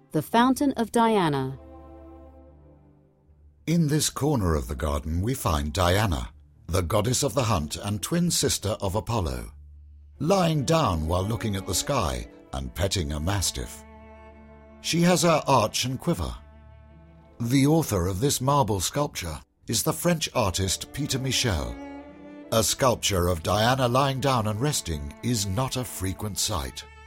The Fountain of Diana. In this corner of the garden we find Diana, the goddess of the hunt and twin sister of Apollo, lying down while looking at the sky and petting a mastiff. She has her arch and quiver. The author of this marble sculpture is the French artist Peter Michel. A sculpture of Diana lying down and resting is not a frequent sight.